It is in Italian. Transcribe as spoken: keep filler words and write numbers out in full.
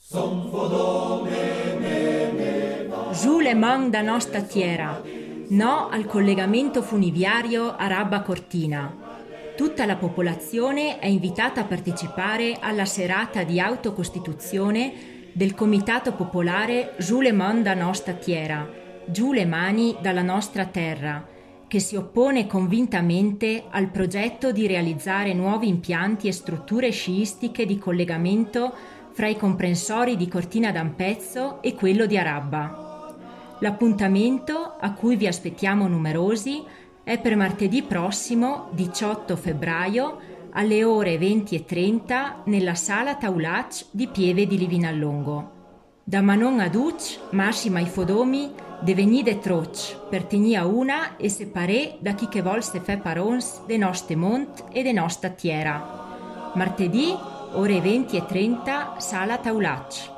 Giù le man da nostra tierra, no al collegamento funiviario Araba Cortina. Tutta la popolazione è invitata a partecipare alla serata di autocostituzione del Comitato Popolare Giù le man da nostra tierra, giù le mani dalla nostra terra, che si oppone convintamente al progetto di realizzare nuovi impianti e strutture sciistiche di collegamento fra i comprensori di Cortina d'Ampezzo e quello di Arabba. L'appuntamento, a cui vi aspettiamo numerosi, è per martedì prossimo, diciotto febbraio, alle ore venti e trenta nella Sala Taulac di Pieve di Livinallongo. Da Manon a Duc, massima i fodomi, de venide troc, per tenir a una e separé da chi che vol se fe parons de noste mont e de nostra tierra. Martedì, ore venti e trenta, Sala Taulac.